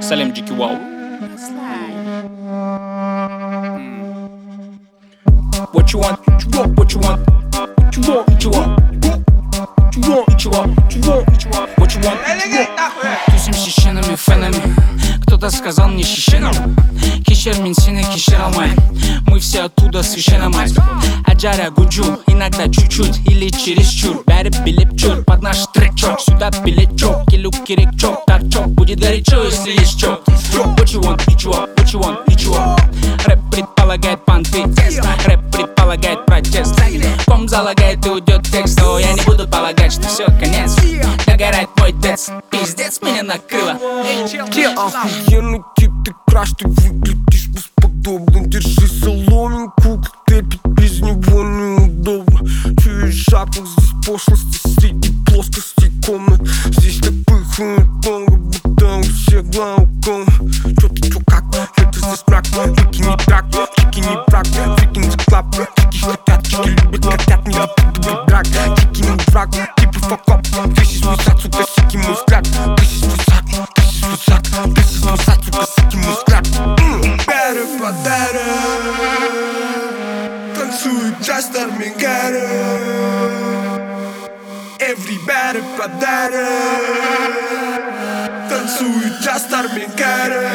Салем Джики Вау. What you want? What you want? What you want? What you want? What you want? What you want? What you want? What you want? What you want? Тусим шишенами, фенами. Кто-то сказал мне шишенам. Кешер мен сені кешер алмайм. Мы все оттуда священно мать. Аджара гуджу, иногда чуть-чуть или чересчур. Бәрі билеп жүр, под наш трек чок. Сюда билет чок, келу керек чок. Торчок, будет горячо, если есть чок. What you want? What you want? What you want? What you want? Рэп предполагает понты, рэп предполагает протест. Ком залагает и уйдет текст. Но я не буду полагать, что все, конец. Догорает мой дец, пиздец меня накрыло. Охуенный тип, ты краш, ты выглядишь бесподобно. Держи соломинку, коктейль, без него неудобно. Чуешь запах, здесь пошлости среди плоскостей комнат. Здесь так пыхает много, будто у всех глауком. Чё ты, чё как, это здесь мрак. Чики не трак, чики не брак. Чики не склап, чики хотят, чики любят, хотят. Не выпадывай драк, чики не враг. Типа факап, this is мой сад, сука, сики мой взгляд. This is мой сад, this is мой сад. This is мой сад, сука, сики мой взгляд. Бэрэ подарэ, танцует джастер мегэрэ. Everybody подарэ, танцует джастер мегэрэ.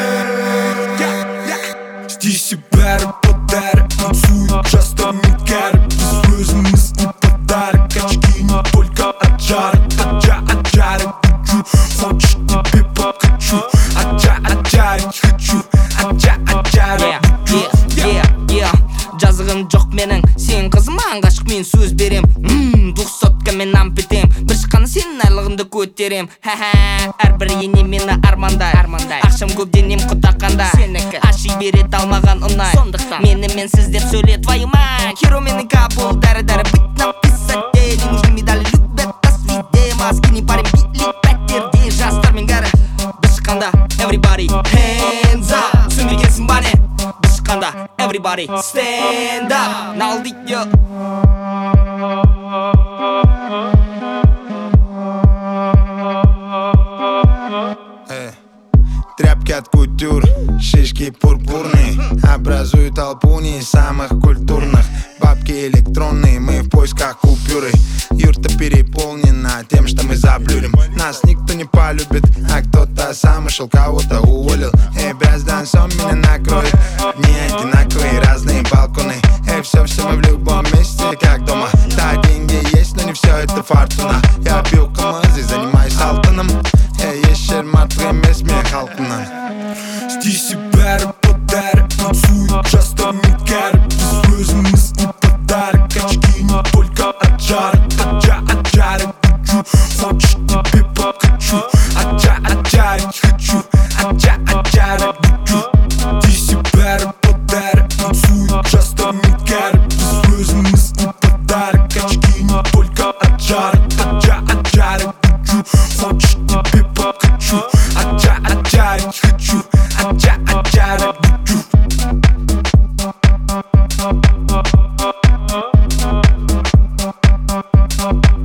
Здесь и бэрэ подарэ, танцует джастер мегэрэ. Слезы мысли подарок, очки не только от жара. Аджары гуджу, хочешь тебе подкачу. Аджарить хочу, аджары гуджу. Жазығым жоқ менің, сен қызыман ғашық мен сөз берем. 200 мен ампетем, бір шыққаны сенің айлығыңды көтерем. Әрбір ене мені армандай. Ақшам көп денем құтаққанда, аши берет алмаған ұнай. Менімен сіз деп сөйле, твою мать. Херо менің капыл, дәрі-дәрі бит написать. Не нужны медали, любят нас везде. Маски не парим, билет пәттерде. Жастармен кәрі, бір шыққанда everybody hands up. Түсінбегенсің ба не? Бір шыққанда everybody stand up. Налдик, yo. Тряпки от кутюр, шишки пурпурные образуют толпу не самых культурных. Бабки электронные, мы в поисках купюры. Юрта переполнена тем, что мы заблюрим. Нас никто не полюбит, а кто-то сам ушел, кого-то уволил. Бразданцом меня накроет. Дни одинаковые, разные балконы. Все мы в любом месте, как дома. Да, деньги есть, но не все это фортуна. Я пью камазы, занимаюсь алтаном. Ешер мертвый смех халкынан. Здесь и бэрэ подарэ, танцует джастер мегэрэ. Слезы мысли подарок, очки не только от жара. Аджары гуджу, хочешь тебе подкачу. Аджарить хочу, аджары гуджу. Здесь и бэрэ подарэ, танцует джастер мегэрэ. Слезы мысли подарок, очки не только от жара. Аджары гуджу, хочешь тебе подкачу. Аджарить хочу, аджары гуджу. Up.